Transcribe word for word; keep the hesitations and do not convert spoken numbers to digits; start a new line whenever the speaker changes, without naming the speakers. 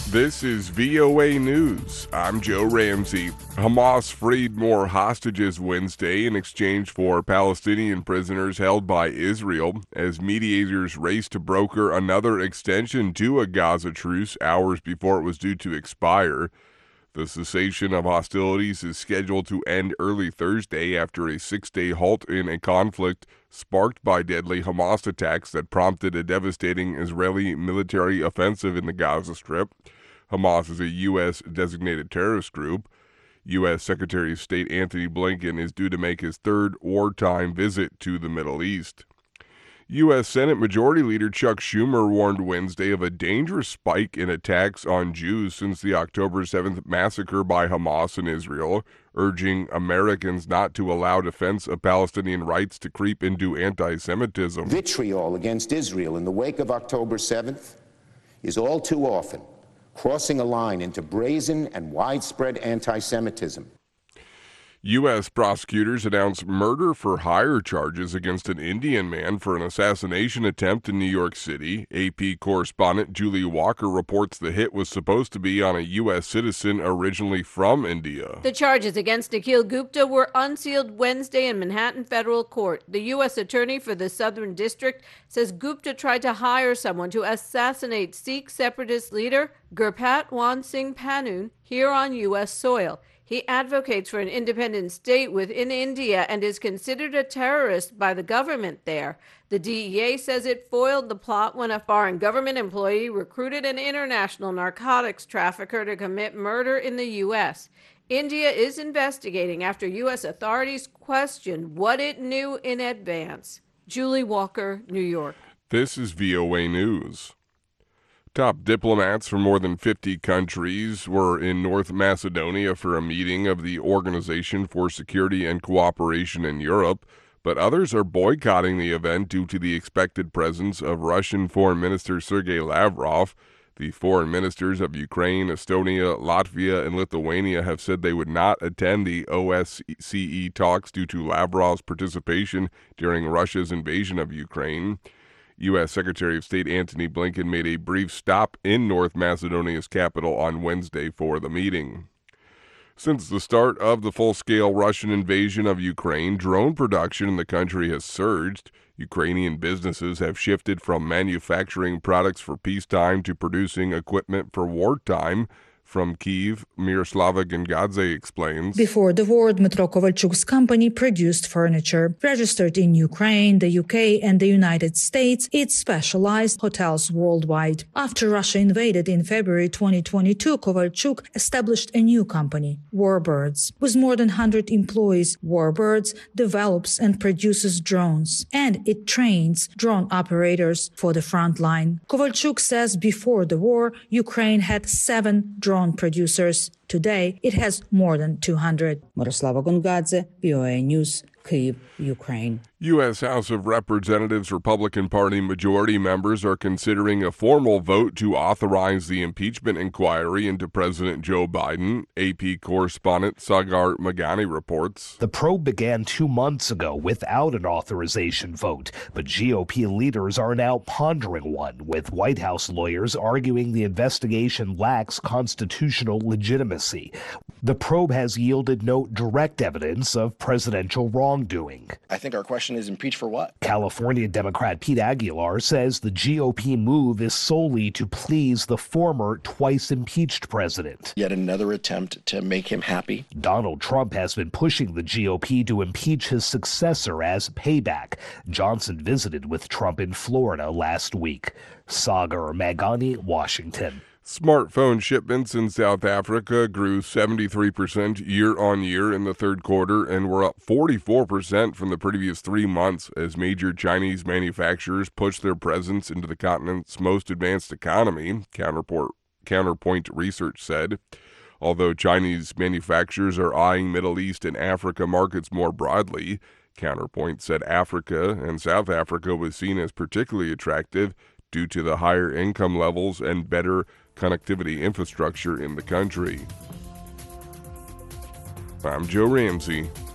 This is V O A News. I'm Joe Ramsey. Hamas freed more hostages Wednesday in exchange for Palestinian prisoners held by Israel as mediators raced to broker another extension to a Gaza truce hours before it was due to expire. The cessation of hostilities is scheduled to end early Thursday after a six-day halt in a conflict sparked by deadly Hamas attacks that prompted a devastating Israeli military offensive in the Gaza Strip. Hamas is a U S designated terrorist group. U S Secretary of State Antony Blinken is due to make his third wartime visit to the Middle East. U S Senate Majority Leader Chuck Schumer warned Wednesday of a dangerous spike in attacks on Jews since the October seventh massacre by Hamas in Israel, urging Americans not to allow defense of Palestinian rights to creep into anti-Semitism.
Vitriol against Israel in the wake of October seventh is all too often crossing a line into brazen and widespread anti-Semitism.
U S prosecutors announced murder-for-hire charges against an Indian man for an assassination attempt in New York City. A P correspondent Julie Walker reports the hit was supposed to be on a U S citizen originally from India.
The charges against Nikhil Gupta were unsealed Wednesday in Manhattan federal court. The U S attorney for the Southern District says Gupta tried to hire someone to assassinate Sikh separatist leader Gurpat Wan Singh Pannu here on U S soil. He advocates for an independent state within India and is considered a terrorist by the government there. The D E A says it foiled the plot when a foreign government employee recruited an international narcotics trafficker to commit murder in the U S. India is investigating after U S authorities questioned what it knew in advance. Julie Walker, New York.
This is V O A News. Top diplomats from more than fifty countries were in North Macedonia for a meeting of the Organization for Security and Cooperation in Europe, but others are boycotting the event due to the expected presence of Russian Foreign Minister Sergei Lavrov. The foreign ministers of Ukraine, Estonia, Latvia, and Lithuania have said they would not attend the O S C E talks due to Lavrov's participation during Russia's invasion of Ukraine. U S Secretary of State Antony Blinken made a brief stop in North Macedonia's capital on Wednesday for the meeting. Since the start of the full-scale Russian invasion of Ukraine, drone production in the country has surged. Ukrainian businesses have shifted from manufacturing products for peacetime to producing equipment for wartime. From Kyiv, Miroslava Gengadze explains.
Before the war, Dmytro Kovalchuk's company produced furniture. Registered in Ukraine, the U K, and the United States, it specialized hotels worldwide. After Russia invaded in February twenty twenty-two, Kovalchuk established a new company, Warbirds. With more than one hundred employees, Warbirds develops and produces drones, and it trains drone operators for the front line. Kovalchuk says before the war, Ukraine had seven drone producers. Today, it has more than two hundred.
Miroslava Gengadze, V O A News, Kyiv, Ukraine.
U S House of Representatives Republican Party majority members are considering a formal vote to authorize the impeachment inquiry into President Joe Biden. A P correspondent Sagar Magani reports.
The probe began two months ago without an authorization vote, but G O P leaders are now pondering one, with White House lawyers arguing the investigation lacks constitutional legitimacy. The probe has yielded no direct evidence of presidential wrongdoing.
I think our question is impeach for what?
California Democrat Pete Aguilar says the G O P move is solely to please the former twice impeached president.
Yet another attempt to make him happy.
Donald Trump has been pushing the G O P to impeach his successor as payback. Johnson visited with Trump in Florida last week. Sagar Magani, Washington.
Smartphone shipments in South Africa grew seventy-three percent year-on-year in the third quarter and were up forty-four percent from the previous three months as major Chinese manufacturers pushed their presence into the continent's most advanced economy, Counterport, Counterpoint Research said. Although Chinese manufacturers are eyeing Middle East and Africa markets more broadly, Counterpoint said Africa and South Africa was seen as particularly attractive due to the higher income levels and better connectivity infrastructure in the country. I'm Joe Ramsey.